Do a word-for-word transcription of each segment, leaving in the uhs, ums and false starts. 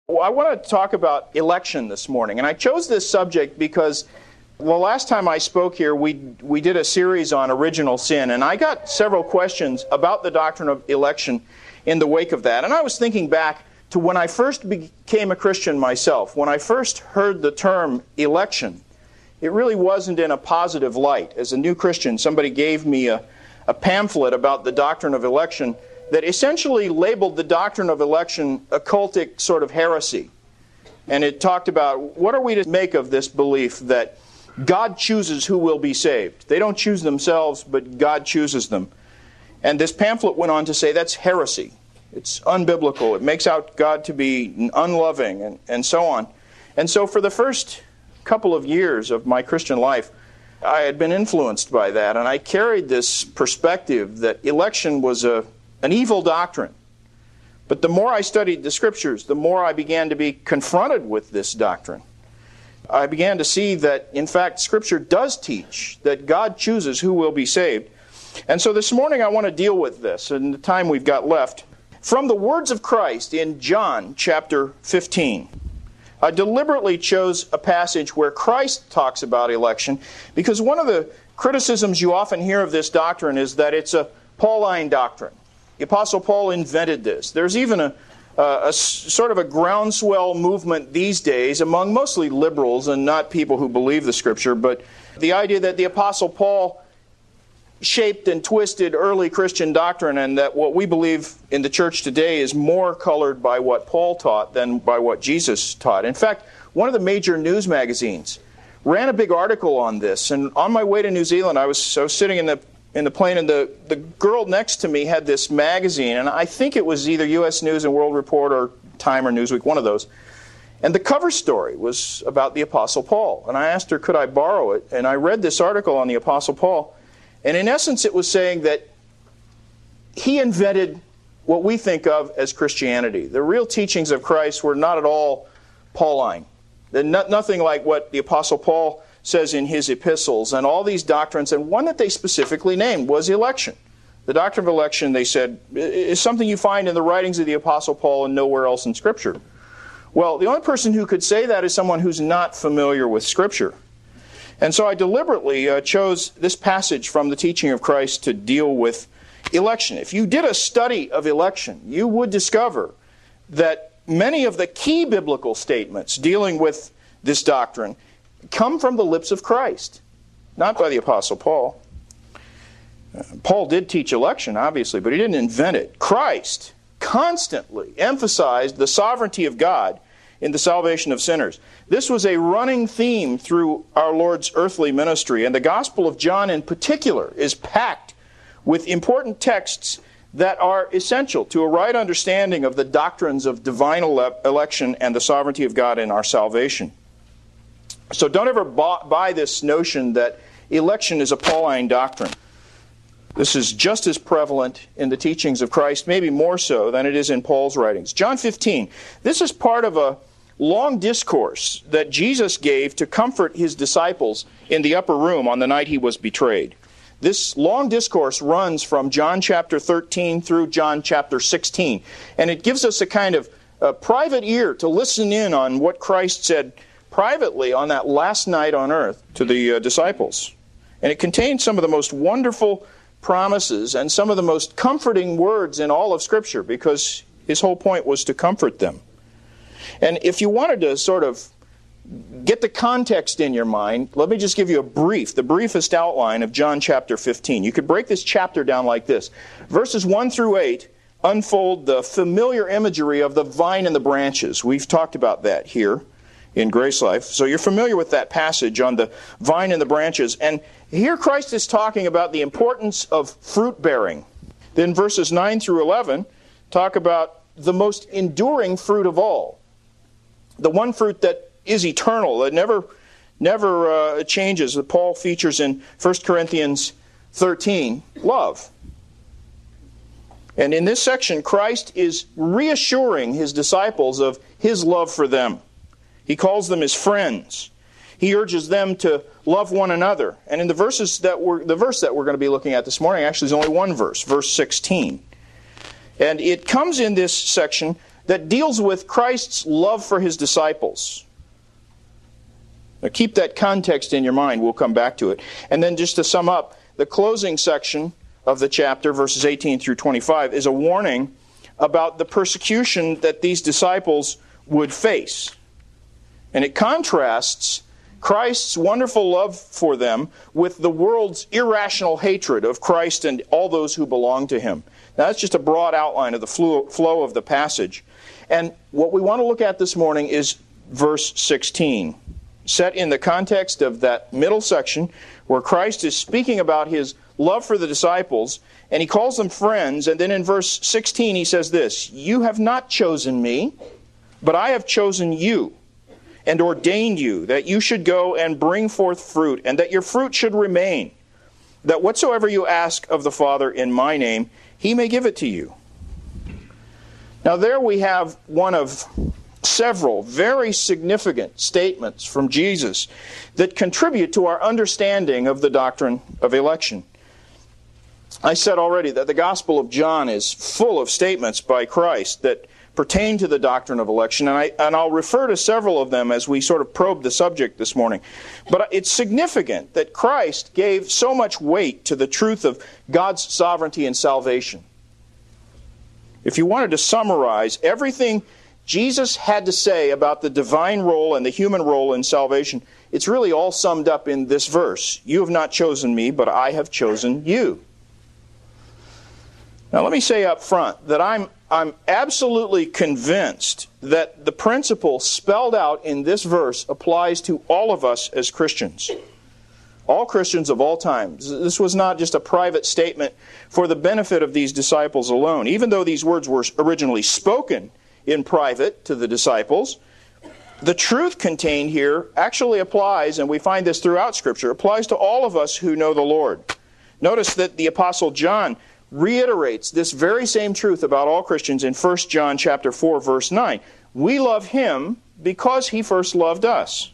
Well, I want to talk about election this morning, and I chose this subject because well, last time I spoke here, we we did a series on original sin, and I got several questions about the doctrine of election in the wake of that. And I was thinking back to when I first became a Christian myself. When I first heard the term election, it really wasn't in a positive light. As a new Christian, somebody gave me a, a pamphlet about the doctrine of election that essentially labeled the doctrine of election occultic sort of heresy. And it talked about, what are we to make of this belief that God chooses who will be saved? They don't choose themselves, but God chooses them. And this pamphlet went on to say that's heresy. It's unbiblical. It makes out God to be unloving, and, and so on. And so for the first couple of years of my Christian life, I had been influenced by that, and I carried this perspective that election was a an evil doctrine. But the more I studied the Scriptures, the more I began to be confronted with this doctrine. I began to see that, in fact, Scripture does teach that God chooses who will be saved. And so this morning I want to deal with this in the time we've got left. From the words of Christ in John chapter fifteen. I deliberately chose a passage where Christ talks about election because one of the criticisms you often hear of this doctrine is that it's a Pauline doctrine. The Apostle Paul invented this. There's even a, a, a sort of a groundswell movement these days among mostly liberals and not people who believe the Scripture, but the idea that the Apostle Paul shaped and twisted early Christian doctrine, and that what we believe in the church today is more colored by what Paul taught than by what Jesus taught. In fact, one of the major news magazines ran a big article on this, and on my way to New Zealand, I was, I was sitting in the in the plane, and the, the girl next to me had this magazine, and I think it was either U S News and World Report or Time or Newsweek, one of those. And the cover story was about the Apostle Paul. And I asked her, could I borrow it? And I read this article on the Apostle Paul. And in essence, it was saying that he invented what we think of as Christianity. The real teachings of Christ were not at all Pauline. They're not, nothing like what the Apostle Paul says in his epistles, and all these doctrines, and one that they specifically named was election. The doctrine of election, they said, is something you find in the writings of the Apostle Paul and nowhere else in Scripture. Well, the only person who could say that is someone who's not familiar with Scripture. And so I deliberately uh, chose this passage from the teaching of Christ to deal with election. If you did a study of election, you would discover that many of the key biblical statements dealing with this doctrine come from the lips of Christ, not by the Apostle Paul. Uh, Paul did teach election, obviously, but he didn't invent it. Christ constantly emphasized the sovereignty of God in the salvation of sinners. This was a running theme through our Lord's earthly ministry, and the Gospel of John in particular is packed with important texts that are essential to a right understanding of the doctrines of divine ele- election and the sovereignty of God in our salvation. So don't ever buy this notion that election is a Pauline doctrine. This is just as prevalent in the teachings of Christ, maybe more so than it is in Paul's writings. John fifteen. This is part of a long discourse that Jesus gave to comfort his disciples in the upper room on the night he was betrayed. This long discourse runs from John chapter thirteen through John chapter sixteen. And it gives us a kind of a private ear to listen in on what Christ said privately on that last night on earth to the uh, disciples. And it contains some of the most wonderful promises and some of the most comforting words in all of Scripture, because his whole point was to comfort them. And if you wanted to sort of get the context in your mind, let me just give you a brief, the briefest outline of John chapter fifteen. You could break this chapter down like this. Verses one through eight unfold the familiar imagery of the vine and the branches. We've talked about that here in Grace Life. So you're familiar with that passage on the vine and the branches. And here Christ is talking about the importance of fruit bearing. Then verses nine through eleven talk about the most enduring fruit of all. The one fruit that is eternal, that never, never uh, changes, that Paul features in First Corinthians thirteen, love. And in this section, Christ is reassuring his disciples of his love for them. He calls them his friends. He urges them to love one another. And in the verses that we're, the verse that we're going to be looking at this morning, actually is only one verse, verse sixteen. And it comes in this section that deals with Christ's love for his disciples. Now keep that context in your mind. We'll come back to it. And then just to sum up, the closing section of the chapter, verses eighteen through twenty-five, is a warning about the persecution that these disciples would face. And it contrasts Christ's wonderful love for them with the world's irrational hatred of Christ and all those who belong to him. Now, that's just a broad outline of the flow of the passage. And what we want to look at this morning is verse sixteen, set in the context of that middle section where Christ is speaking about his love for the disciples, and he calls them friends. And then in verse sixteen he says this, "You have not chosen me, but I have chosen you, and ordained you, that you should go and bring forth fruit, and that your fruit should remain, that whatsoever you ask of the Father in my name, he may give it to you." Now there we have one of several very significant statements from Jesus that contribute to our understanding of the doctrine of election. I said already that the Gospel of John is full of statements by Christ that pertain to the doctrine of election, and, I, and I'll refer to several of them as we sort of probe the subject this morning. But it's significant that Christ gave so much weight to the truth of God's sovereignty and salvation. If you wanted to summarize everything Jesus had to say about the divine role and the human role in salvation, it's really all summed up in this verse. "You have not chosen me, but I have chosen you." Now let me say up front that I'm I'm absolutely convinced that the principle spelled out in this verse applies to all of us as Christians. All Christians of all times. This was not just a private statement for the benefit of these disciples alone. Even though these words were originally spoken in private to the disciples, the truth contained here actually applies, and we find this throughout Scripture, applies to all of us who know the Lord. Notice that the Apostle John reiterates this very same truth about all Christians in First John chapter four, verse nine. We love him because he first loved us.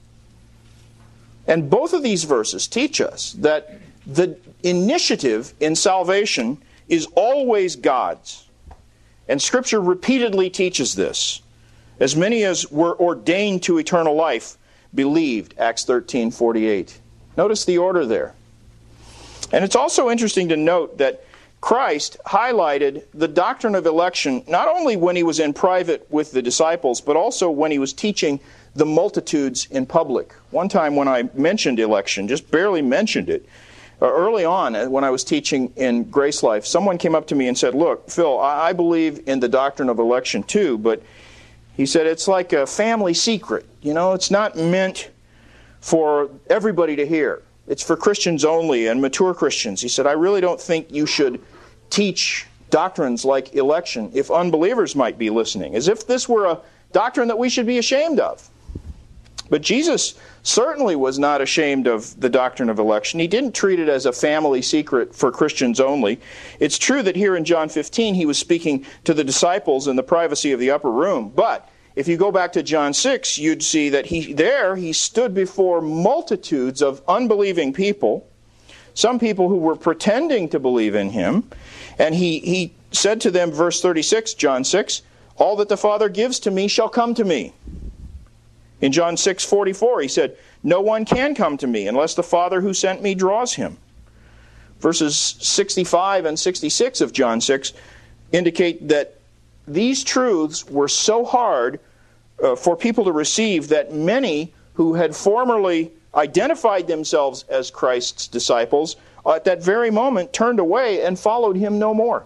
And both of these verses teach us that the initiative in salvation is always God's. And Scripture repeatedly teaches this. As many as were ordained to eternal life believed, Acts thirteen forty-eight. Notice the order there. And it's also interesting to note that Christ highlighted the doctrine of election not only when he was in private with the disciples, but also when he was teaching the multitudes in public. One time when I mentioned election, just barely mentioned it, uh, early on when I was teaching in Grace Life, someone came up to me and said, "Look, Phil, I, I believe in the doctrine of election too, but," he said, "it's like a family secret. You know, it's not meant for everybody to hear. It's for Christians only and mature Christians." He said, "I really don't think you should teach doctrines like election if unbelievers might be listening, as if this were a doctrine that we should be ashamed of." But Jesus certainly was not ashamed of the doctrine of election. He didn't treat it as a family secret for Christians only. It's true that here in John fifteen he was speaking to the disciples in the privacy of the upper room, but if you go back to John six, you'd see that he there he stood before multitudes of unbelieving people, some people who were pretending to believe in him, and he, he said to them, verse thirty-six, John six, "All that the Father gives to me shall come to me." In John six forty-four, he said, "No one can come to me unless the Father who sent me draws him." Verses sixty-five and sixty-six of John six indicate that these truths were so hard uh, for people to receive that many who had formerly identified themselves as Christ's disciples uh, at that very moment turned away and followed him no more.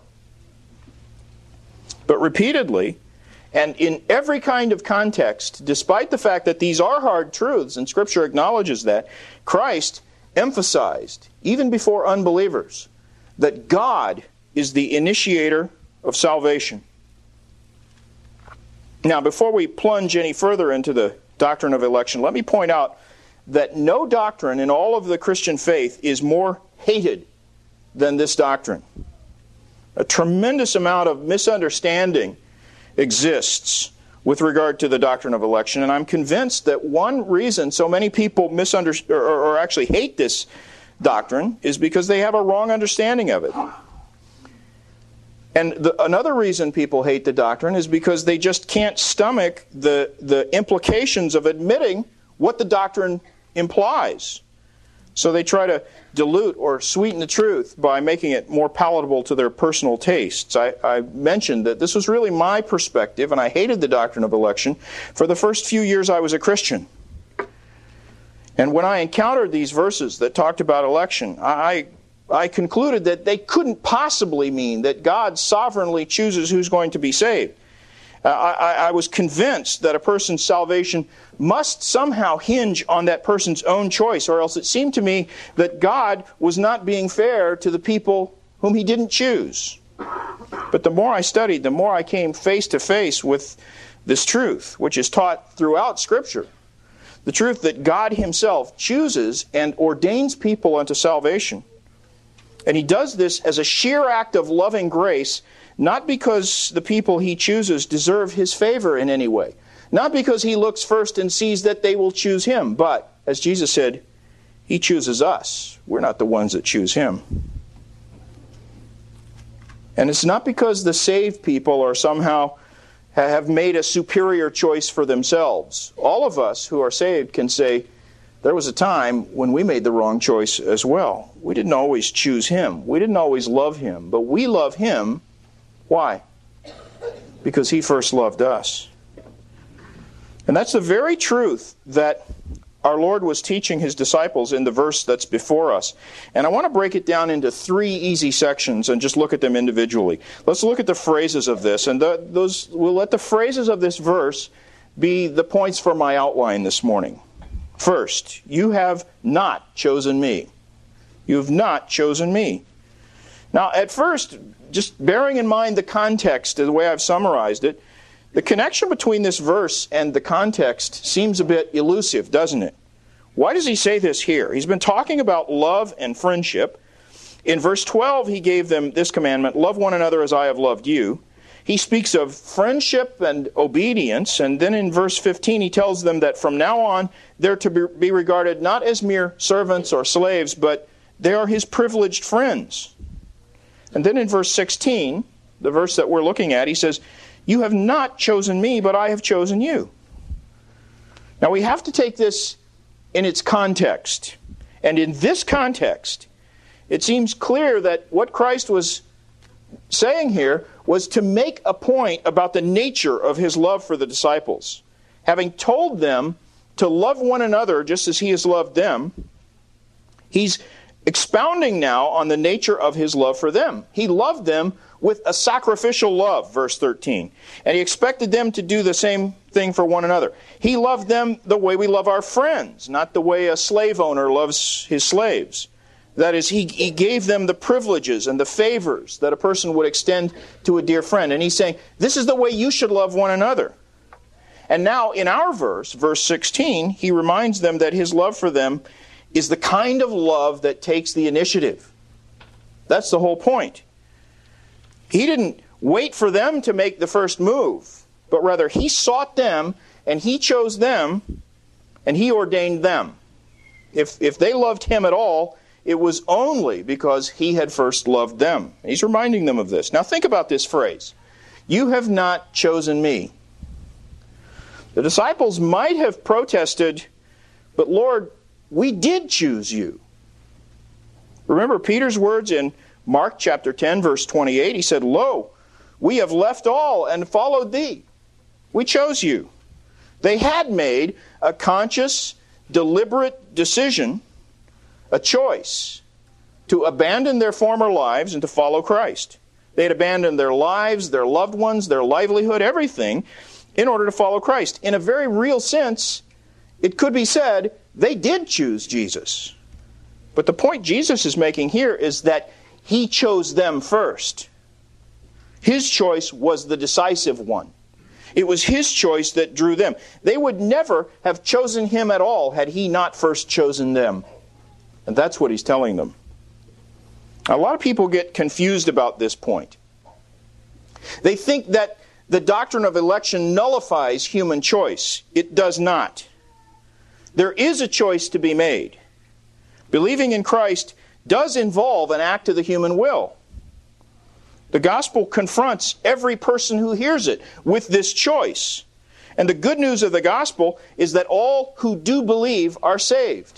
But repeatedly, and in every kind of context, despite the fact that these are hard truths, and Scripture acknowledges that, Christ emphasized, even before unbelievers, that God is the initiator of salvation. Now, before we plunge any further into the doctrine of election, let me point out that no doctrine in all of the Christian faith is more hated than this doctrine. A tremendous amount of misunderstanding exists with regard to the doctrine of election, and I'm convinced that one reason so many people misunderstand or, or actually hate this doctrine is because they have a wrong understanding of it. And the, another reason people hate the doctrine is because they just can't stomach the, the implications of admitting what the doctrine implies. So they try to dilute or sweeten the truth by making it more palatable to their personal tastes. I, I mentioned that this was really my perspective, and I hated the doctrine of election for the first few years I was a Christian. And when I encountered these verses that talked about election, I, I concluded that they couldn't possibly mean that God sovereignly chooses who's going to be saved. Uh, I, I was convinced that a person's salvation must somehow hinge on that person's own choice, or else it seemed to me that God was not being fair to the people whom He didn't choose. But the more I studied, the more I came face to face with this truth, which is taught throughout Scripture. The truth that God Himself chooses and ordains people unto salvation. And He does this as a sheer act of loving grace, not because the people He chooses deserve His favor in any way. Not because He looks first and sees that they will choose Him, but, as Jesus said, He chooses us. We're not the ones that choose Him. And it's not because the saved people are somehow have made a superior choice for themselves. All of us who are saved can say, there was a time when we made the wrong choice as well. We didn't always choose Him. We didn't always love Him. But we love Him. Why? Because He first loved us. And that's the very truth that our Lord was teaching His disciples in the verse that's before us. And I want to break it down into three easy sections and just look at them individually. Let's look at the phrases of this. And the, those we'll let the phrases of this verse be the points for my outline this morning. First, you have not chosen me. You have not chosen me. Now, at first, just bearing in mind the context, the way I've summarized it, the connection between this verse and the context seems a bit elusive, doesn't it? Why does he say this here? He's been talking about love and friendship. In verse twelve, he gave them this commandment, love one another as I have loved you. He speaks of friendship and obedience, and then in verse fifteen he tells them that from now on they're to be regarded not as mere servants or slaves, but they are His privileged friends. And then in verse sixteen, the verse that we're looking at, he says, you have not chosen me, but I have chosen you. Now we have to take this in its context. And in this context, it seems clear that what Christ was saying here was to make a point about the nature of His love for the disciples. Having told them to love one another just as He has loved them, He's expounding now on the nature of His love for them. He loved them with a sacrificial love, verse thirteen. And He expected them to do the same thing for one another. He loved them the way we love our friends, not the way a slave owner loves his slaves. That is, he, he gave them the privileges and the favors that a person would extend to a dear friend. And He's saying, this is the way you should love one another. And now in our verse, verse sixteen, He reminds them that His love for them is the kind of love that takes the initiative. That's the whole point. He didn't wait for them to make the first move, but rather He sought them, and He chose them, and He ordained them. If, if they loved Him at all, it was only because He had first loved them. He's reminding them of this. Now think about this phrase. You have not chosen me. The disciples might have protested, but Lord, we did choose you. Remember Peter's words in Mark chapter ten, verse twenty-eight. He said, lo, we have left all and followed thee. We chose you. They had made a conscious, deliberate decision, a choice, to abandon their former lives and to follow Christ. They had abandoned their lives, their loved ones, their livelihood, everything, in order to follow Christ. In a very real sense, it could be said, they did choose Jesus. But the point Jesus is making here is that He chose them first. His choice was the decisive one. It was His choice that drew them. They would never have chosen Him at all had He not first chosen them. And that's what He's telling them. A lot of people get confused about this point. They think that the doctrine of election nullifies human choice. It does not. There is a choice to be made. Believing in Christ does involve an act of the human will. The gospel confronts every person who hears it with this choice. And the good news of the gospel is that all who do believe are saved.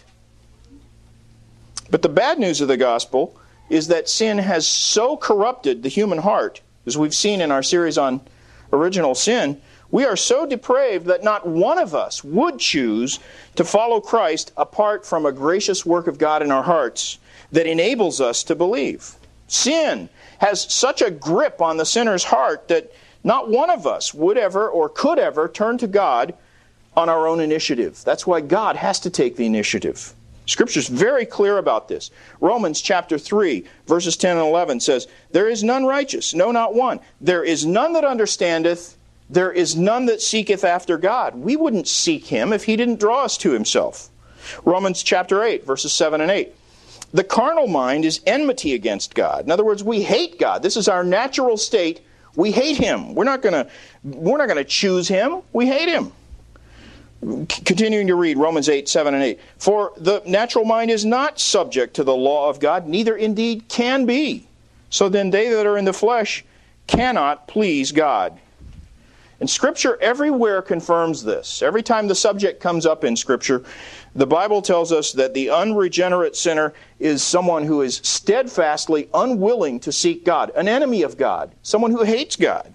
But the bad news of the gospel is that sin has so corrupted the human heart, as we've seen in our series on original sin, we are so depraved that not one of us would choose to follow Christ apart from a gracious work of God in our hearts that enables us to believe. Sin has such a grip on the sinner's heart that not one of us would ever or could ever turn to God on our own initiative. That's why God has to take the initiative. Scripture is very clear about this. Romans chapter three, verses ten and eleven says, "There is none righteous, no, not one. There is none that understandeth, there is none that seeketh after God." We wouldn't seek Him if He didn't draw us to Himself. Romans chapter eight, verses seven and eight. "The carnal mind is enmity against God." In other words, we hate God. This is our natural state. We hate Him. We're not going to we're not going to choose Him. We hate Him. Continuing to read Romans eight, seven and eight. "For the natural mind is not subject to the law of God, neither indeed can be. So then they that are in the flesh cannot please God." And Scripture everywhere confirms this. Every time the subject comes up in Scripture, the Bible tells us that the unregenerate sinner is someone who is steadfastly unwilling to seek God, an enemy of God, someone who hates God.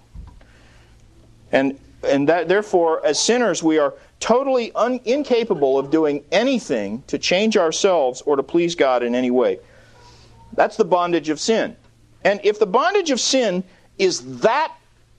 And and that therefore, as sinners, we are totally un, incapable of doing anything to change ourselves or to please God in any way. That's the bondage of sin. And if the bondage of sin is that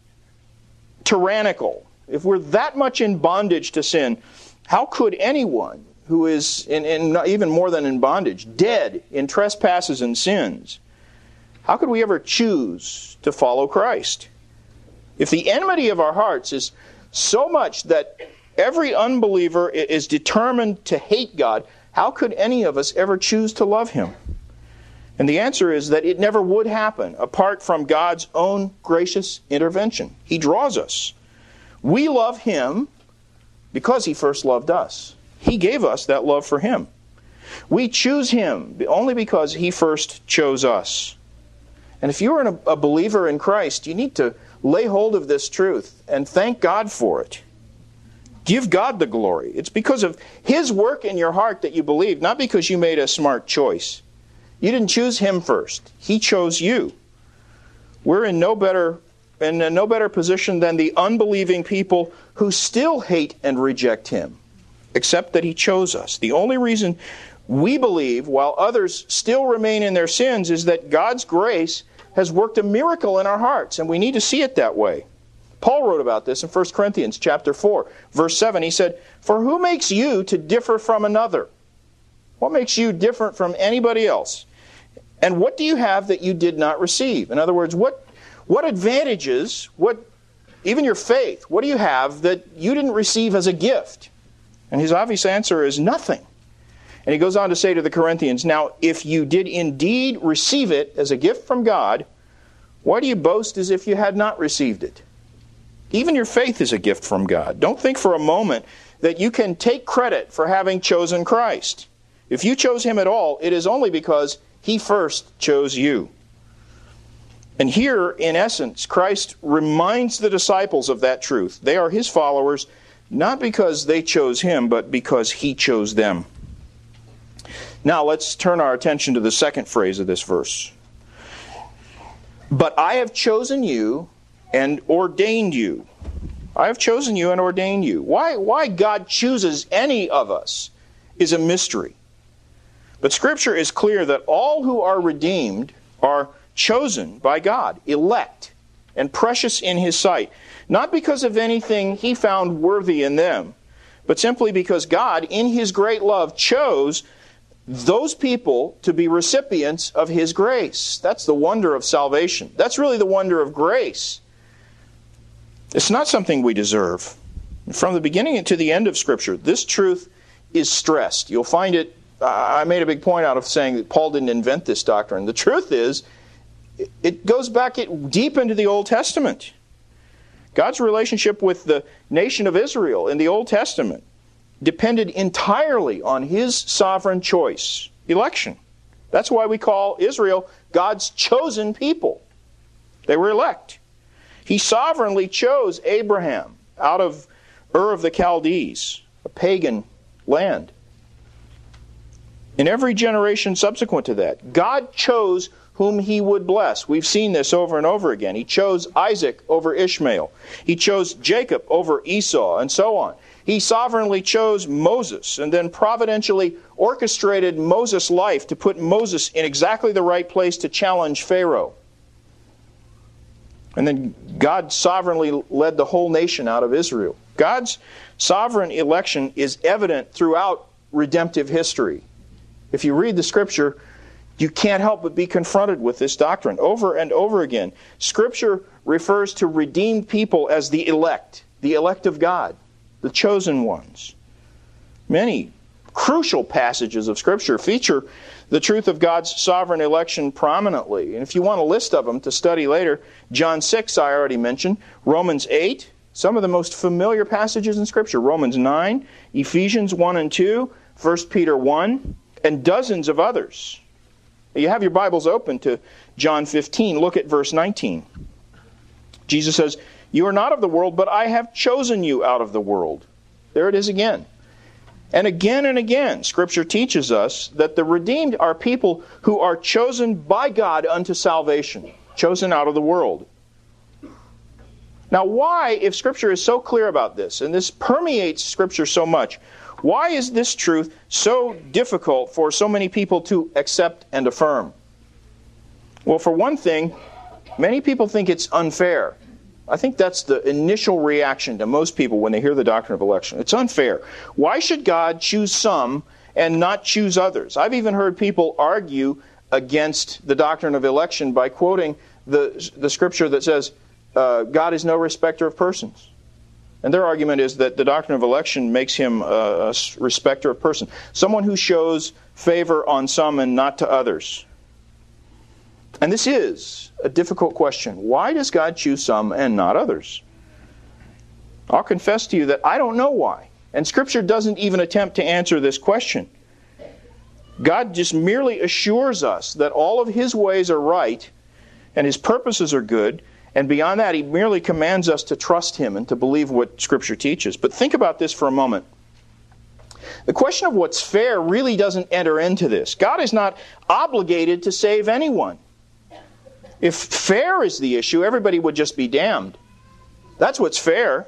tyrannical, if we're that much in bondage to sin, how could anyone who is, in, in even more than in bondage, dead in trespasses and sins, how could we ever choose to follow Christ? If the enmity of our hearts is so much that every unbeliever is determined to hate God, how could any of us ever choose to love Him? And the answer is that it never would happen apart from God's own gracious intervention. He draws us. We love Him because He first loved us. He gave us that love for Him. We choose Him only because He first chose us. And if you are a believer in Christ, you need to lay hold of this truth and thank God for it. Give God the glory. It's because of His work in your heart that you believe, not because you made a smart choice. You didn't choose Him first. He chose you. We're in no better in no better position than the unbelieving people who still hate and reject Him, except that He chose us. The only reason we believe while others still remain in their sins is that God's grace has worked a miracle in our hearts, and we need to see it that way. Paul wrote about this in First Corinthians chapter four, verse seven. He said, "For who makes you to differ from another?" What makes you different from anybody else? "And what do you have that you did not receive?" In other words, what what advantages, what even your faith, what do you have that you didn't receive as a gift? And his obvious answer is nothing. And he goes on to say to the Corinthians, "Now, if you did indeed receive it as a gift from God, why do you boast as if you had not received it?" Even your faith is a gift from God. Don't think for a moment that you can take credit for having chosen Christ. If you chose Him at all, it is only because He first chose you. And here, in essence, Christ reminds the disciples of that truth. They are His followers, not because they chose Him, but because He chose them. Now, let's turn our attention to the second phrase of this verse. "But I have chosen you and ordained you." I have chosen you and ordained you. Why, why God chooses any of us is a mystery. But Scripture is clear that all who are redeemed are chosen by God, elect, and precious in His sight, not because of anything He found worthy in them, but simply because God, in His great love, chose those people to be recipients of His grace. That's the wonder of salvation. That's really the wonder of grace. It's not something we deserve. From the beginning to the end of Scripture, this truth is stressed. You'll find it, uh, I made a big point out of saying that Paul didn't invent this doctrine. The truth is, it goes back deep into the Old Testament. God's relationship with the nation of Israel in the Old Testament depended entirely on His sovereign choice, election. That's why we call Israel God's chosen people. They were elect. He sovereignly chose Abraham out of Ur of the Chaldees, a pagan land. In every generation subsequent to that, God chose whom he would bless. We've seen this over and over again. He chose Isaac over Ishmael. He chose Jacob over Esau, and so on. He sovereignly chose Moses and then providentially orchestrated Moses' life to put Moses in exactly the right place to challenge Pharaoh. And then God sovereignly led the whole nation out of Israel. God's sovereign election is evident throughout redemptive history. If you read the Scripture, you can't help but be confronted with this doctrine over and over again. Scripture refers to redeemed people as the elect, the elect of God, the chosen ones. Many crucial passages of Scripture feature the truth of God's sovereign election prominently. And if you want a list of them to study later, John six I already mentioned, Romans eight, some of the most familiar passages in Scripture, Romans nine, Ephesians one and two, First Peter one, and dozens of others. You have your Bibles open to John fifteen. Look at verse nineteen. Jesus says, "You are not of the world, but I have chosen you out of the world." There it is again. And again and again, Scripture teaches us that the redeemed are people who are chosen by God unto salvation, chosen out of the world. Now why, if Scripture is so clear about this, and this permeates Scripture so much, why is this truth so difficult for so many people to accept and affirm? Well, for one thing, many people think it's unfair. I think that's the initial reaction to most people when they hear the doctrine of election. It's unfair. Why should God choose some and not choose others? I've even heard people argue against the doctrine of election by quoting the, the Scripture that says, uh, God is no respecter of persons. And their argument is that the doctrine of election makes him a, a respecter of person. Someone who shows favor on some and not to others. And this is a difficult question. Why does God choose some and not others? I'll confess to you that I don't know why. And Scripture doesn't even attempt to answer this question. God just merely assures us that all of His ways are right and His purposes are good. And beyond that, He merely commands us to trust Him and to believe what Scripture teaches. But think about this for a moment. The question of what's fair really doesn't enter into this. God is not obligated to save anyone. If fair is the issue, everybody would just be damned. That's what's fair.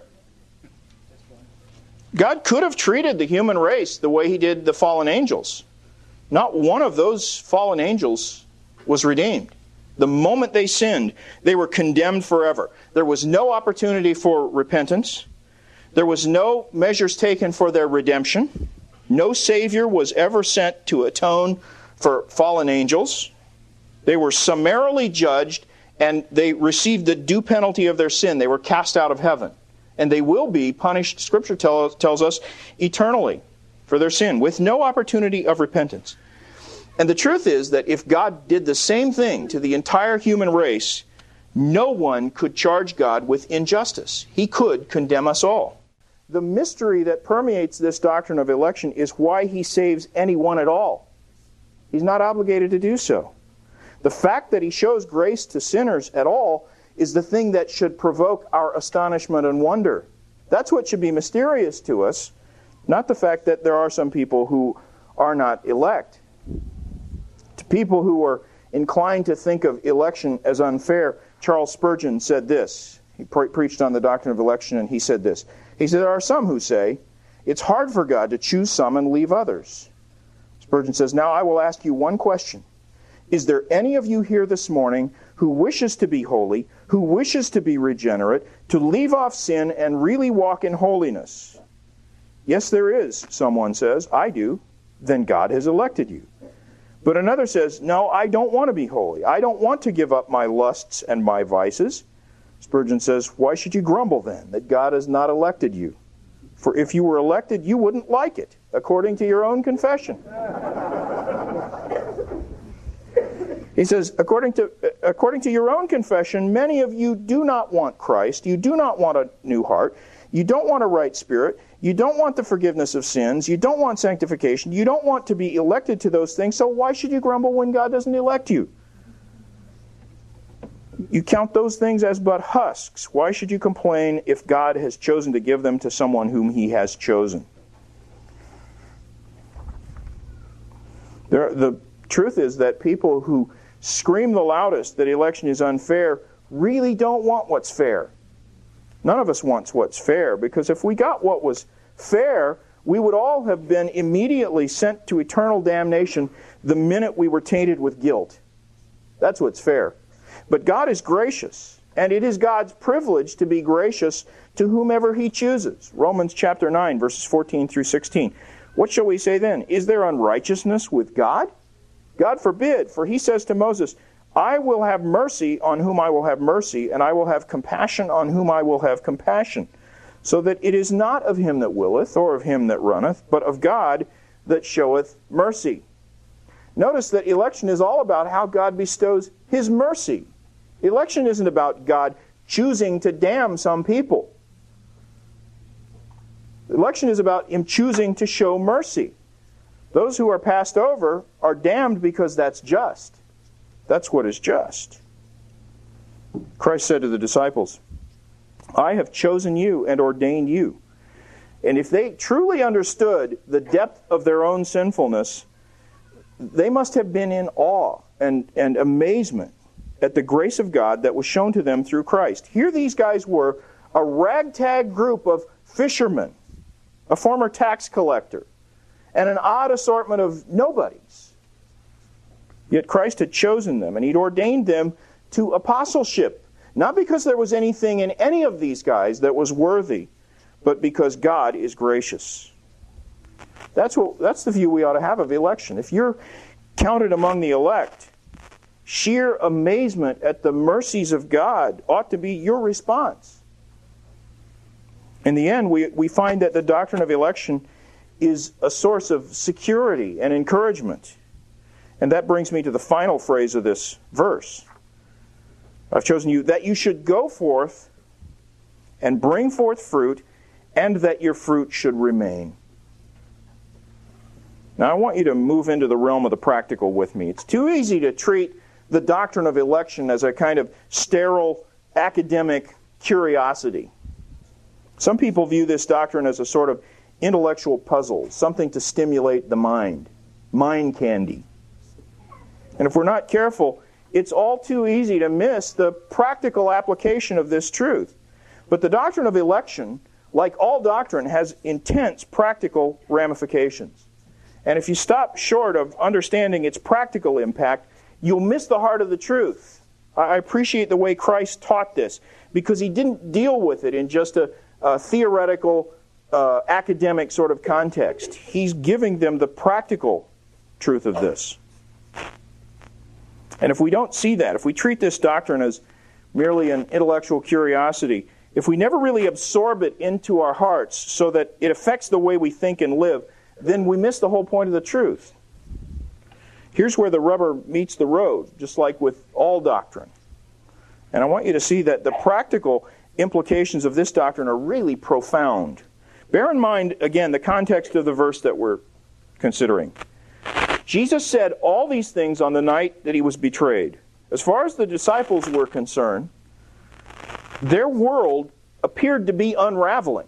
God could have treated the human race the way He did the fallen angels. Not one of those fallen angels was redeemed. The moment they sinned, they were condemned forever. There was no opportunity for repentance. There was no measures taken for their redemption. No Savior was ever sent to atone for fallen angels. They were summarily judged, and they received the due penalty of their sin. They were cast out of heaven. And they will be punished, Scripture tell, tells us, eternally for their sin, with no opportunity of repentance. And the truth is that if God did the same thing to the entire human race, no one could charge God with injustice. He could condemn us all. The mystery that permeates this doctrine of election is why He saves anyone at all. He's not obligated to do so. The fact that He shows grace to sinners at all is the thing that should provoke our astonishment and wonder. That's what should be mysterious to us, not the fact that there are some people who are not elect. To people who are inclined to think of election as unfair, Charles Spurgeon said this. He pre- preached on the doctrine of election, and he said this. He said, there are some who say, it's hard for God to choose some and leave others. Spurgeon says, now I will ask you one question. Is there any of you here this morning who wishes to be holy, who wishes to be regenerate, to leave off sin and really walk in holiness? Yes, there is, someone says. I do. Then God has elected you. But another says, no, I don't want to be holy. I don't want to give up my lusts and my vices. Spurgeon says, why should you grumble then that God has not elected you? For if you were elected, you wouldn't like it, according to your own confession. He says, according to, according to your own confession, many of you do not want Christ. You do not want a new heart. You don't want a right spirit. You don't want the forgiveness of sins. You don't want sanctification. You don't want to be elected to those things. So why should you grumble when God doesn't elect you? You count those things as but husks. Why should you complain if God has chosen to give them to someone whom He has chosen? There, the truth is that people who scream the loudest that election is unfair really don't want what's fair. None of us wants what's fair, because if we got what was fair, we would all have been immediately sent to eternal damnation the minute we were tainted with guilt. That's what's fair. But God is gracious, and it is God's privilege to be gracious to whomever He chooses. Romans chapter nine, verses fourteen through sixteen. What shall we say then? Is there unrighteousness with God? God forbid, for He says to Moses, I will have mercy on whom I will have mercy, and I will have compassion on whom I will have compassion. So that it is not of him that willeth, or of him that runneth, but of God that showeth mercy. Notice that election is all about how God bestows His mercy. Election isn't about God choosing to damn some people. Election is about Him choosing to show mercy. Those who are passed over are damned because that's just. That's what is just. Christ said to the disciples, I have chosen you and ordained you. And if they truly understood the depth of their own sinfulness, they must have been in awe and, and amazement at the grace of God that was shown to them through Christ. Here these guys were, a ragtag group of fishermen, a former tax collector, and an odd assortment of nobodies. Yet Christ had chosen them, and He'd ordained them to apostleship, not because there was anything in any of these guys that was worthy, but because God is gracious. That's what that's the view we ought to have of election. If you're counted among the elect, sheer amazement at the mercies of God ought to be your response. In the end, we, we find that the doctrine of election is a source of security and encouragement. And that brings me to the final phrase of this verse. I've chosen you that you should go forth and bring forth fruit, and that your fruit should remain. Now I want you to move into the realm of the practical with me. It's too easy to treat the doctrine of election as a kind of sterile academic curiosity. Some people view this doctrine as a sort of intellectual puzzle, something to stimulate the mind, mind candy. And if we're not careful, it's all too easy to miss the practical application of this truth. But the doctrine of election, like all doctrine, has intense practical ramifications. And if you stop short of understanding its practical impact, you'll miss the heart of the truth. I appreciate the way Christ taught this, because He didn't deal with it in just a, a theoretical, uh, academic sort of context. He's giving them the practical truth of this. And if we don't see that, if we treat this doctrine as merely an intellectual curiosity, if we never really absorb it into our hearts so that it affects the way we think and live, then we miss the whole point of the truth. Here's where the rubber meets the road, just like with all doctrine. And I want you to see that the practical implications of this doctrine are really profound. Bear in mind, again, the context of the verse that we're considering. Jesus said all these things on the night that He was betrayed. As far as the disciples were concerned, their world appeared to be unraveling.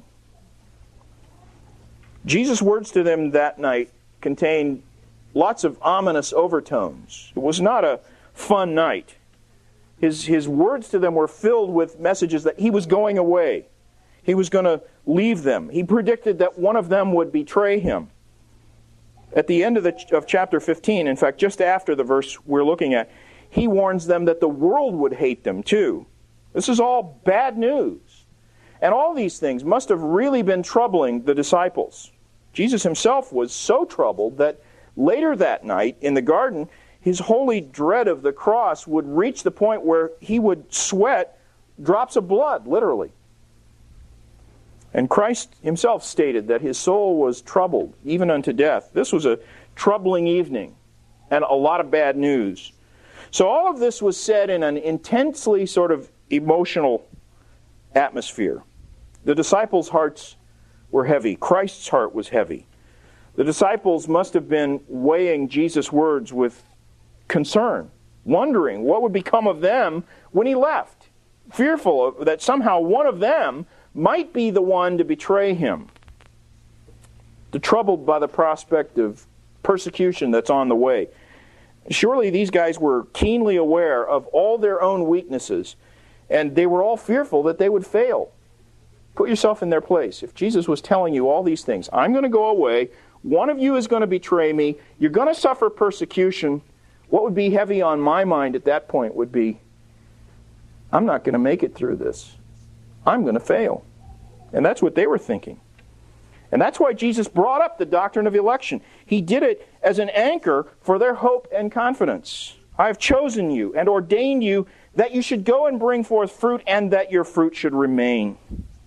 Jesus' words to them that night contained lots of ominous overtones. It was not a fun night. His, his words to them were filled with messages that He was going away. He was going to leave them. He predicted that one of them would betray Him. At the end of, the, of chapter fifteen, in fact, just after the verse we're looking at, He warns them that the world would hate them too. This is all bad news. And all these things must have really been troubling the disciples. Jesus Himself was so troubled that later that night in the garden, His holy dread of the cross would reach the point where He would sweat drops of blood, literally. And Christ Himself stated that His soul was troubled, even unto death. This was a troubling evening and a lot of bad news. So all of this was said in an intensely sort of emotional atmosphere. The disciples' hearts were heavy. Christ's heart was heavy. The disciples must have been weighing Jesus' words with concern wondering what would become of them when he left, fearful of, that somehow one of them might be the one to betray him. They're troubled by the prospect of persecution that's on the way. Surely these guys were keenly aware of all their own weaknesses, and they were all fearful that they would fail. Put yourself in their place. If Jesus was telling you all these things, I'm going to go away, one of you is going to betray me, you're going to suffer persecution, what would be heavy on my mind at that point would be, I'm not going to make it through this. I'm going to fail. And that's what they were thinking. And that's why Jesus brought up the doctrine of election. He did it as an anchor for their hope and confidence. I have chosen you and ordained you that you should go and bring forth fruit, and that your fruit should remain.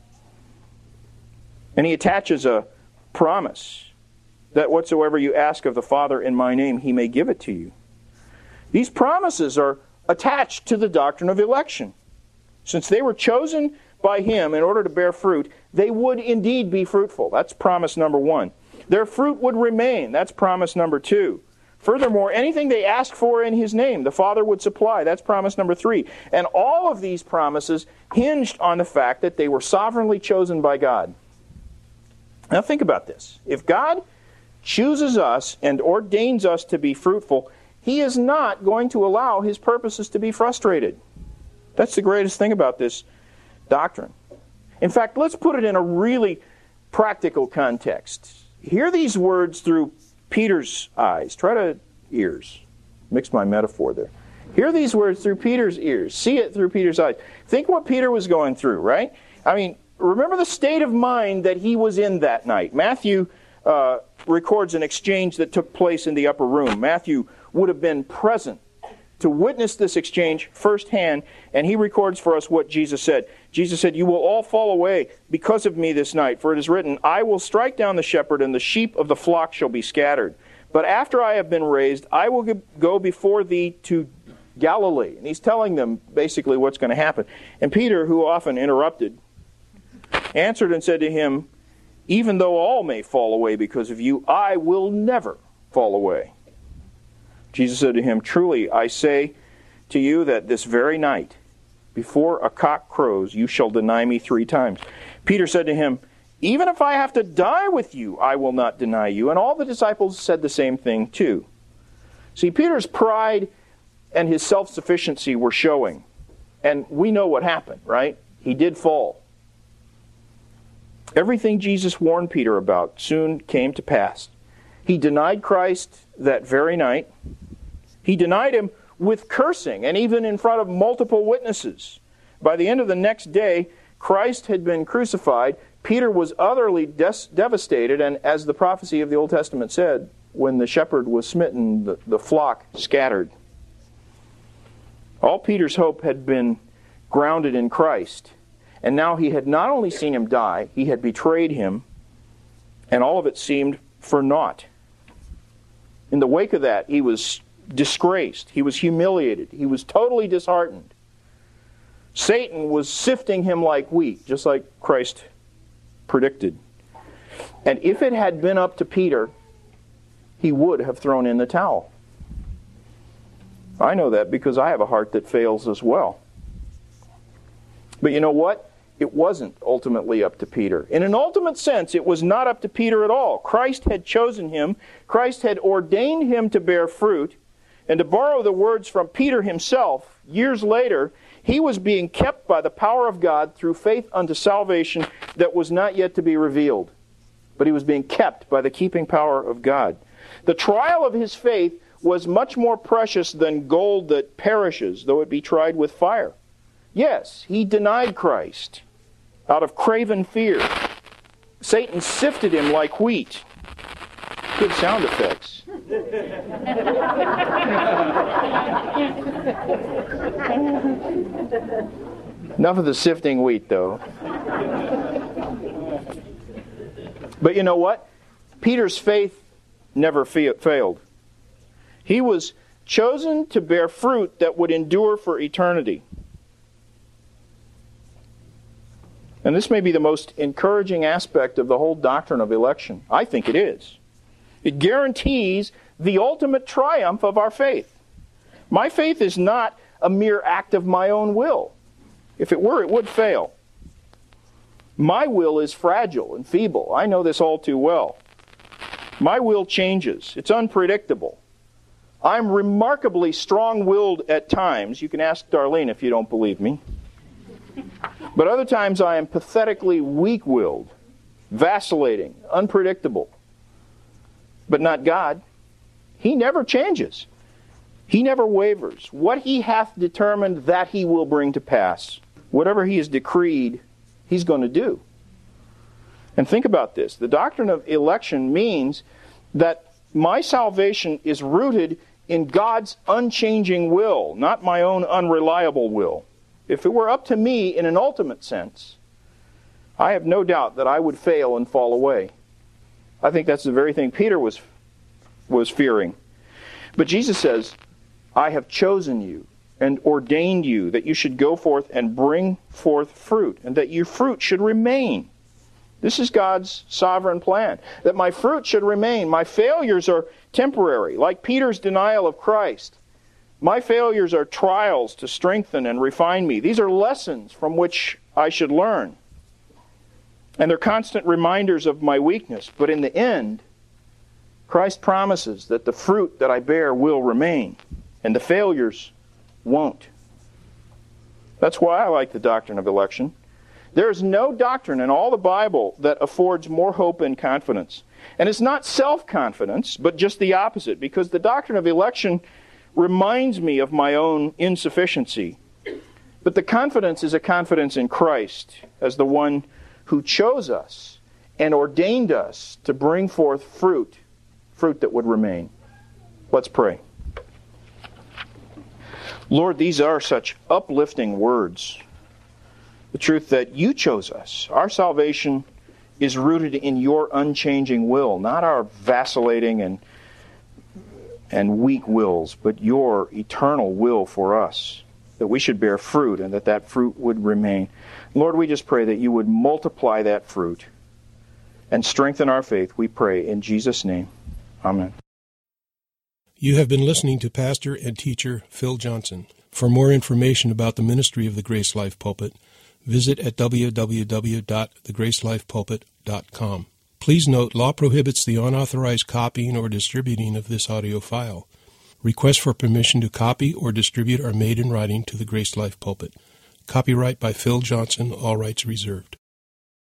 And he attaches a promise that whatsoever you ask of the Father in my name, he may give it to you. These promises are attached to the doctrine of election. Since they were chosen by him in order to bear fruit, they would indeed be fruitful. That's promise number one. Their fruit would remain. That's promise number two. Furthermore, anything they ask for in his name, the Father would supply. That's promise number three. And all of these promises hinged on the fact that they were sovereignly chosen by God. Now think about this. If God chooses us and ordains us to be fruitful, he is not going to allow his purposes to be frustrated. That's the greatest thing about this doctrine. In fact, let's put it in a really practical context. Hear these words through Peter's eyes. Try to ears. Mix my metaphor there. Hear these words through Peter's ears. See it through Peter's eyes. Think what Peter was going through, right? I mean, remember the state of mind that he was in that night. Matthew uh, records an exchange that took place in the upper room. Matthew would have been present to witness this exchange firsthand, and he records for us what Jesus said. Jesus said, "You will all fall away because of me this night, for it is written, I will strike down the shepherd, and the sheep of the flock shall be scattered. But after I have been raised, I will go before thee to Galilee." And he's telling them basically what's going to happen. And Peter, who often interrupted, answered and said to him, "Even though all may fall away because of you, I will never fall away." Jesus said to him, "Truly I say to you that this very night, before a cock crows, you shall deny me three times." Peter said to him, "Even if I have to die with you, I will not deny you." And all the disciples said the same thing too. See, Peter's pride and his self-sufficiency were showing. And we know what happened, right? He did fall. Everything Jesus warned Peter about soon came to pass. He denied Christ that very night. He denied him with cursing, and even in front of multiple witnesses. By the end of the next day, Christ had been crucified. Peter was utterly des- devastated, and as the prophecy of the Old Testament said, when the shepherd was smitten, the, the flock scattered. All Peter's hope had been grounded in Christ. And now he had not only seen him die, he had betrayed him, and all of it seemed for naught. In the wake of that, he was disgraced. He was humiliated. He was totally disheartened. Satan was sifting him like wheat, just like Christ predicted. And if it had been up to Peter, he would have thrown in the towel. I know that because I have a heart that fails as well. But you know what? It wasn't ultimately up to Peter. In an ultimate sense, it was not up to Peter at all. Christ had chosen him. Christ had ordained him to bear fruit. And to borrow the words from Peter himself, years later, he was being kept by the power of God through faith unto salvation that was not yet to be revealed. But he was being kept by the keeping power of God. The trial of his faith was much more precious than gold that perishes, though it be tried with fire. Yes, he denied Christ out of craven fear. Satan sifted him like wheat. Good sound effects. Enough of the sifting wheat, though. But you know what? Peter's faith never failed. He was chosen to bear fruit that would endure for eternity. And this may be the most encouraging aspect of the whole doctrine of election. I think it is. It guarantees the ultimate triumph of our faith. My faith is not a mere act of my own will. If it were, it would fail. My will is fragile and feeble. I know this all too well. My will changes. It's unpredictable. I'm remarkably strong-willed at times. You can ask Darlene if you don't believe me. But other times I am pathetically weak-willed, vacillating, unpredictable. But not God. He never changes. He never wavers. What He hath determined, that He will bring to pass. Whatever He has decreed, He's going to do. And think about this. The doctrine of election means that my salvation is rooted in God's unchanging will, not my own unreliable will. If it were up to me in an ultimate sense, I have no doubt that I would fail and fall away. I think that's the very thing Peter was, was fearing. But Jesus says, I have chosen you and ordained you that you should go forth and bring forth fruit, and that your fruit should remain. This is God's sovereign plan, that my fruit should remain. My failures are temporary, like Peter's denial of Christ. My failures are trials to strengthen and refine me. These are lessons from which I should learn. And they're constant reminders of my weakness. But in the end, Christ promises that the fruit that I bear will remain, and the failures won't. That's why I like the doctrine of election. There is no doctrine in all the Bible that affords more hope and confidence. And it's not self-confidence, but just the opposite, because the doctrine of election reminds me of my own insufficiency. But the confidence is a confidence in Christ as the one who chose us and ordained us to bring forth fruit, fruit that would remain. Let's pray. Lord, these are such uplifting words. The truth that you chose us. Our salvation is rooted in your unchanging will, not our vacillating and, and weak wills, but your eternal will for us, that we should bear fruit and that that fruit would remain. Lord, we just pray that you would multiply that fruit and strengthen our faith, we pray in Jesus' name. Amen. You have been listening to Pastor and teacher Phil Johnson. For more information about the ministry of the Grace Life Pulpit, visit at w w w dot the grace life pulpit dot com. Please note, law prohibits the unauthorized copying or distributing of this audio file. Requests for permission to copy or distribute are made in writing to the Grace Life Pulpit. Copyright by Phil Johnson, all rights reserved.